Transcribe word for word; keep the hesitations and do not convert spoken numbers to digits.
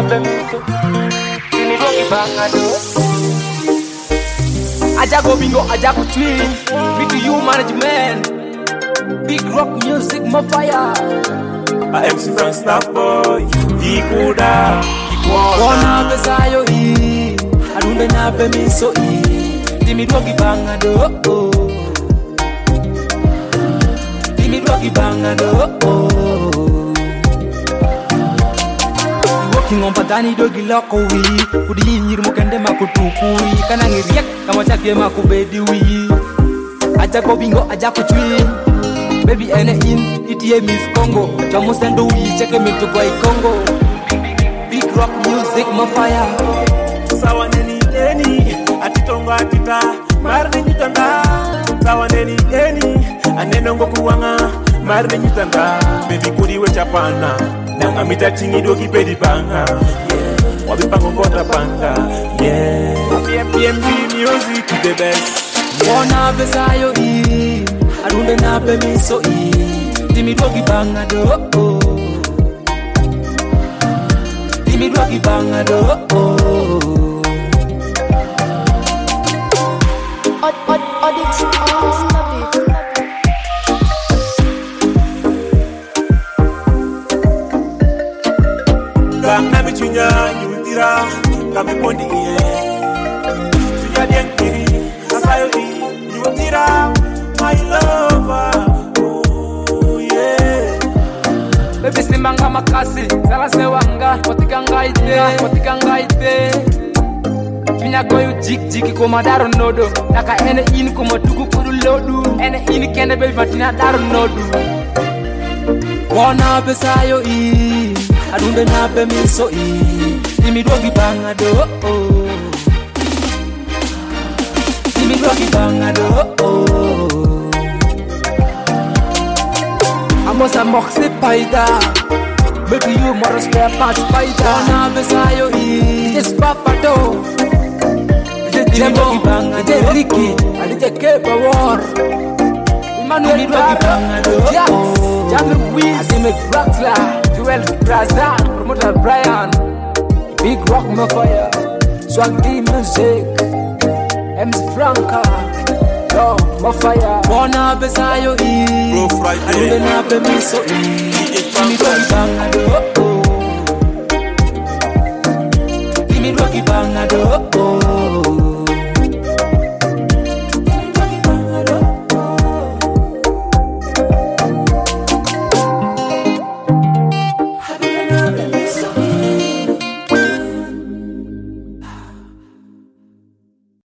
nabe miso Dimi roki banga do Aja go bingo, aja go twin Me to you management Big rock music, my fire A M C Frank Snap Boy Ikuda, Ikuona Wana besayo i Adunde nabe miso i Dimi roki banga do Dimi roki banga do Walking on patani dogi loko wi Kudi nyir mukende makutuku wi Kana ngiriek kama chake makubedi wi Aja ko bingo aja ko chui Baby ene in itie Miss Congo Jamu sendo wi cheke mitu kwa Congo Big rock music my fire Sawa neni neni Atitongo atita Marne nyitanda Sawa neni neni Anenongo kuwanga Marne nyitanda Baby kuri we chapana Nanga mita chingi dogi pedi banga Yeah Wabipango ngota panga Yeah P M P music the best Wana besayo i Adunde nabe miso i Dimi dogi banga do Dimi dogi banga do Od, od, Odix on the beat. Ganga mi chunya nyutira Kami pondi iye Chunya dienkiri Kasayo i nyutira My lover Oh yeah Baby simanga makasi Sala sewanga Potikanga ite Potikanga ite Chunya goyu jik jiki kuma daro nodo Naka ene ini kuma tuku kudu lodu Ene ini kende baby matina daro nodu Wana besayo i Adunde nabe miso i Dimi dogi banga do Dimi dogi banga do Amosa moksi paida Baby you moro spare parts paida Wana besayo i It's papato Dimi dogi banga do Ije Ricky Adije Kepa War Emmanuel banga do Jamie Wiz Adime Braxla Joel Brazan, promoter Brian Big rock my fire Swag D music M C Franka Yo, my fire Wana besayo i Bro Friday Adunde nabe miso i Dimi roki banga do Dimi roki banga do